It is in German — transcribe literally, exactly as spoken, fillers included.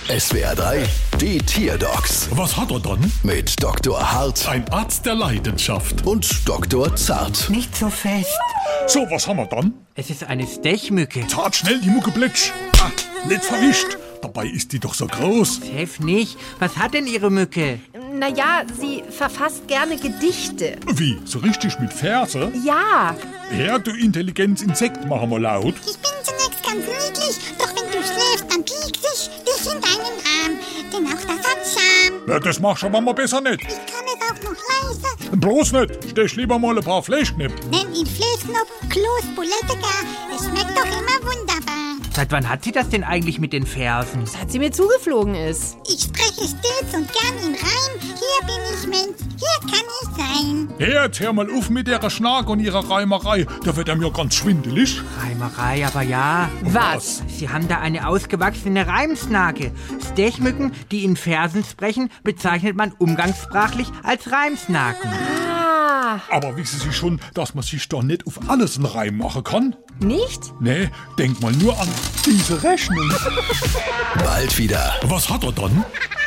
S W R drei, die Tierdocs Was hat er dann? mit Doktor Hart Ein Arzt der Leidenschaft. und Doktor Zart. Nicht so fest. So, was haben wir dann? Es ist eine Stechmücke. Tat schnell die Mucke pletsch. Ah, nicht verwischt. Dabei ist die doch so groß. Chef nicht. Was hat denn Ihre Mücke? Naja, sie verfasst gerne Gedichte. Wie? So richtig mit Verse? Ja, Ja, du Intelligenz-Insekt, machen wir laut. Ich bin zunächst ganz niedlich, doch wenn du schläfst, dann piekst ich dich in deinen Arm. Denn auch das hat Charme. Ja, das machst du aber mal besser nicht. Ich kann es auch noch leise. Bloß nicht. Stech lieber mal ein paar Fleischknipp. Nenn ihn Fleischknopf, Kloß, Bulette gar. Es schmeckt doch immer wunderbar. Seit wann hat sie das denn eigentlich mit den Fersen? seit sie mir zugeflogen ist. Ich spreche stets und gern in Reim. Hier bin ich Mensch, hier kann ich sein. Hey, jetzt hör mal auf mit ihrer Schnack und ihrer Reimerei. Da wird einem ja ganz schwindelig. Reimerei, aber ja. Was? Sie haben da eine ausgewachsene Reimsnake. Stechmücken, die in Versen sprechen, bezeichnet man umgangssprachlich als Reimsnaken. Ah, Aber wissen Sie schon, dass man sich doch nicht auf alles einen Reim machen kann? nicht? Nee, denk mal nur an diese Rechnung. Bald wieder. Was hat er dann?